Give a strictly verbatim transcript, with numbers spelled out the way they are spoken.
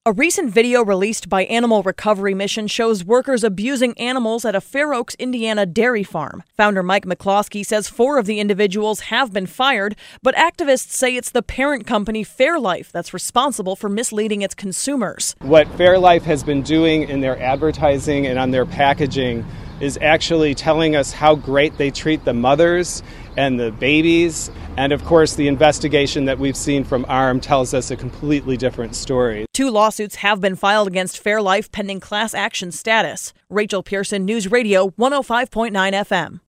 A recent video released by Animal Recovery Mission shows workers abusing animals at a Fair Oaks, Indiana dairy farm. Founder Mike McCloskey says four of the individuals have been fired, but activists say it's the parent company Fairlife that's responsible for misleading its consumers. What Fairlife has been doing in their advertising and on their packaging is actually telling us how great they treat the mothers and the babies. And of course, the investigation that we've seen from A R M tells us a completely different story. Two lawsuits have been filed against Fairlife pending class action status. Rachel Pearson, News Radio one oh five point nine F M.